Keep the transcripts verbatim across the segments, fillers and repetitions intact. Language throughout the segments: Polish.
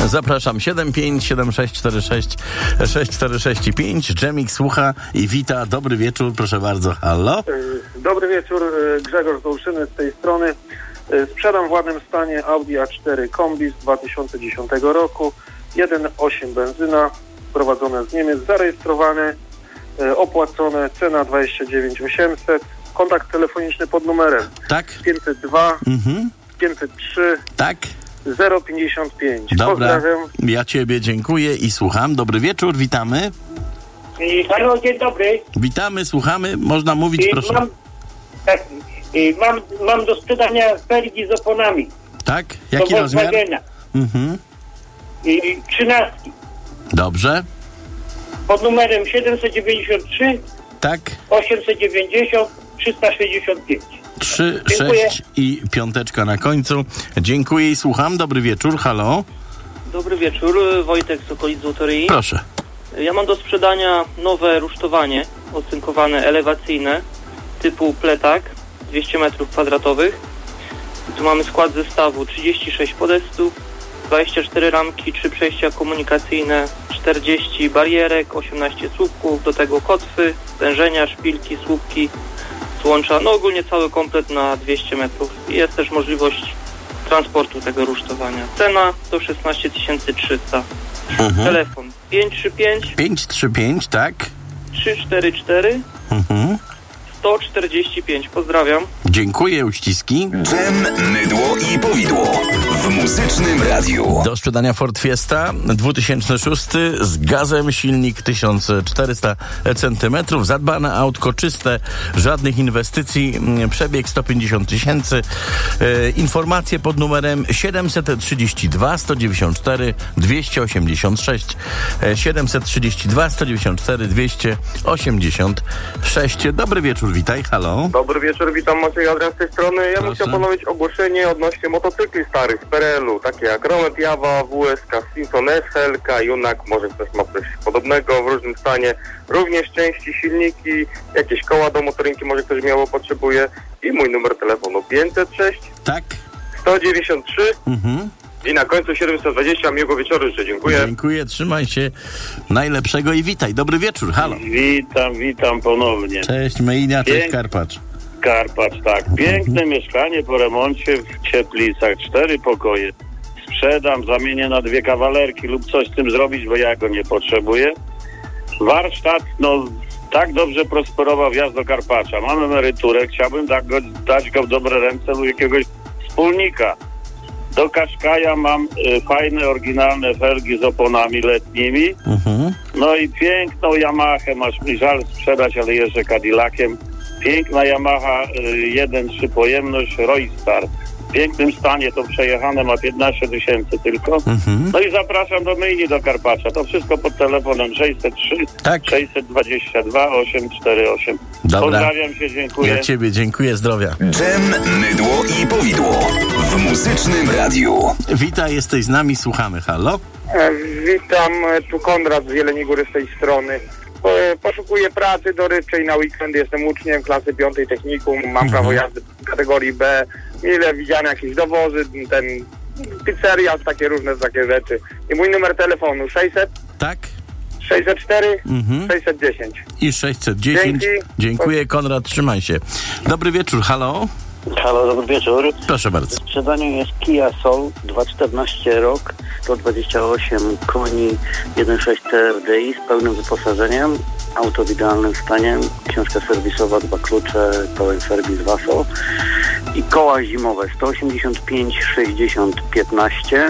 Zapraszam siedem pięć siedem sześć cztery sześć sześć cztery sześć pięć. Dżemik słucha i wita. Dobry wieczór, proszę bardzo. Halo? Dobry wieczór, Grzegorz z Olszyny z tej strony. Sprzedam w ładnym stanie Audi A cztery Kombi z dwa tysiące dziesiątego roku. jeden przecinek osiem benzyna, sprowadzone z Niemiec, zarejestrowane, opłacone, cena dwadzieścia dziewięć tysięcy osiemset. Kontakt telefoniczny pod numerem Tak. pięćset dwa, Mhm. pięćset trzy, Tak. zero pięćdziesiąt pięć. Dobra. Pozdrawiam. Ja ciebie dziękuję i słucham. Dobry wieczór, witamy. I, halo, dzień dobry. Witamy, słuchamy. Można mówić, I proszę. Mam, tak, i mam, mam do sprzedania felgi z oponami. Tak? Jaki do rozmiar? Volkswagena. Mhm. I trzynastki. Dobrze. Pod numerem siedemset dziewięćdziesiąt trzy, Tak. osiemset dziewięćdziesiąt, trzysta sześćdziesiąt pięć. Trzy, Dziękuję. sześć i piąteczka na końcu. Dziękuję i słucham. Dobry wieczór, halo. Dobry wieczór, Wojtek z okolic Złotoryi. Proszę. Ja mam do sprzedania nowe rusztowanie ocynkowane elewacyjne typu pletak, dwieście metrów kwadratowych. Tu mamy skład zestawu trzydzieści sześć podestów, dwadzieścia cztery ramki, trzy przejścia komunikacyjne, czterdzieści barierek, osiemnaście słupków, do tego kotwy, stężenia, szpilki, słupki, złącza, no ogólnie cały komplet na dwieście metrów. I jest też możliwość transportu tego rusztowania. Cena to szesnaście tysięcy trzysta. Mhm. Telefon pięć trzy pięć, pięć trzy pięć, tak. trzy cztery cztery, Mhm. sto czterdzieści pięć. Pozdrawiam. Dziękuję, uściski. Dżem, mydło i powidło w Muzycznym Radiu. Do sprzedania Ford Fiesta dwa tysiące szósty z gazem, silnik tysiąc czterysta centymetrów, zadbane autko, czyste, żadnych inwestycji, przebieg sto pięćdziesiąt tysięcy. E, informacje pod numerem siedemset trzydzieści dwa sto dziewięćdziesiąt cztery dwieście osiemdziesiąt sześć. E, siedemset trzydzieści dwa sto dziewięćdziesiąt cztery dwieście osiemdziesiąt sześć. Dobry wieczór, witaj, halo. Dobry wieczór, witam, Maciej Adrian z tej strony. Ja bym Proszę. chciał ponowić ogłoszenie odnośnie motocykli starych z P R L u, takie jak Romet Jawa, W S K, Simpson S, Helka, Junak, może ktoś ma coś podobnego w różnym stanie. Również części, silniki, jakieś koła do motorynki, może ktoś miało potrzebuje. I mój numer telefonu pięćset sześć, Tak. sto dziewięćdziesiąt trzy Mhm. i na końcu siedemset dwadzieścia. Miłego wieczoru życzę, dziękuję. Dziękuję, trzymaj się. Najlepszego i witaj. Dobry wieczór, halo. Witam, witam ponownie. Cześć Myjnia, cześć Pięk- Karpacz. Karpacz, tak. Piękne mieszkanie po remoncie w Cieplicach, cztery pokoje. Sprzedam, zamienię na dwie kawalerki lub coś z tym zrobić, bo ja go nie potrzebuję. Warsztat, no tak dobrze prosperował wjazd do Karpacza. Mam emeryturę, chciałbym dać go, dać go w dobre ręce lub jakiegoś wspólnika. Do Kaszkaja mam y, fajne, oryginalne felgi z oponami letnimi. Mhm. No i piękną Yamahę, masz mi żal sprzedać, ale jeżdżę Cadillaciem. Piękna Yamaha, jeden trzy pojemność, Roystar. W pięknym stanie, to przejechane, ma piętnaście tysięcy tylko. Mhm. No i zapraszam do myjni do Karpacza. To wszystko pod telefonem sześćset trzy, Tak. sześćset dwadzieścia dwa, osiemset czterdzieści osiem. Dobra. Pozdrawiam się, dziękuję. Ja ciebie dziękuję, zdrowia. Dżem, mydło i powidło w Muzycznym Radiu. Witaj, jesteś z nami, słuchamy, halo. E, Witam, e, tu Konrad z Jeleniej Góry z tej strony. Po- e, Poszukuję pracy dorywczej na weekend, jestem uczniem klasy piątej technikum, mam prawo jazdy kategorii B, mile widziane jakieś dowozy, ten pizzeria, takie różne takie rzeczy. I mój numer telefonu sześćset, Tak. sześćset cztery, Mhm. sześćset dziesięć. I sześćset dziesięć. Dzięki. Dziękuję, Konrad, trzymaj się. Dobry wieczór, halo. Halo, dobry wieczór. Proszę bardzo. W sprzedaniu jest Kia Soul, dwa tysiące czternasty rok, sto dwadzieścia osiem koni, jeden przecinek sześć T R D I z pełnym wyposażeniem, auto w idealnym stanie, książka serwisowa, dwa klucze, pełen serwis Vaso i koła zimowe sto osiemdziesiąt pięć sześćdziesiąt piętnaście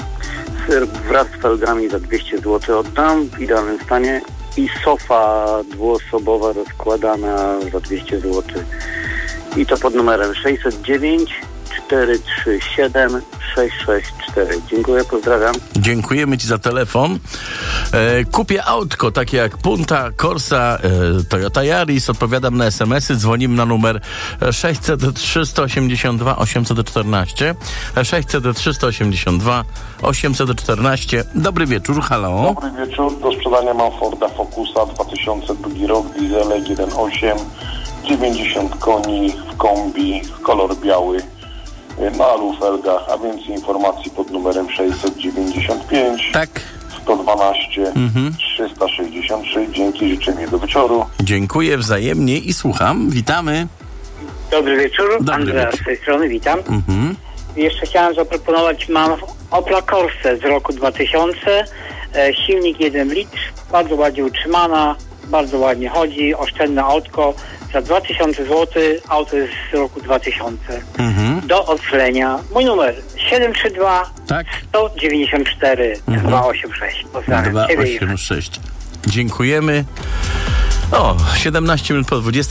wraz z felgami za dwieście złotych oddam w idealnym stanie i sofa dwuosobowa rozkładana za dwieście złotych. I to pod numerem sześćset dziewięć cztery trzy siedem sześć sześć cztery. Dziękuję, pozdrawiam. Dziękujemy ci za telefon. E, kupię autko, takie jak Punta, Corsa, e, Toyota Yaris. Odpowiadam na es em esy. Dzwonimy na numer sześćset trzysta osiemdziesiąt dwa osiemset czternaście. sześćset trzysta osiemdziesiąt dwa osiemset czternaście. Dobry wieczór, halo. Dobry wieczór. Do sprzedania mam Forda Focusa dwa tysiące drugi rok, dieselek jeden przecinek osiem, dziewięćdziesiąt koni w kombi, kolor biały, na alu felgach, a więcej informacji pod numerem sześćset dziewięćdziesiąt pięć dwanaście Mhm. trzysta sześćdziesiąt sześć. Dzięki, życzę miłego wieczoru. Dziękuję wzajemnie i słucham. Witamy. Dobry wieczór, Dobry Andrea wieczór. z tej strony, witam. Mhm. Jeszcze chciałem zaproponować, mam Opla Corsę z roku dwa tysiące, e, silnik jeden litr, bardzo ładnie utrzymana, bardzo ładnie chodzi, oszczędne autko, za dwa tysiące złotych, auto jest z roku dwa tysiące. Mhm. Do odprzedzenia. Mój numer siedem trzy dwa Tak. sto dziewięćdziesiąt cztery Mhm. dwa osiem sześć. Pozdrawiam dwa Ciebie i osiem sześć. Dziękujemy. O, siedemnaście minut po dwudziestej.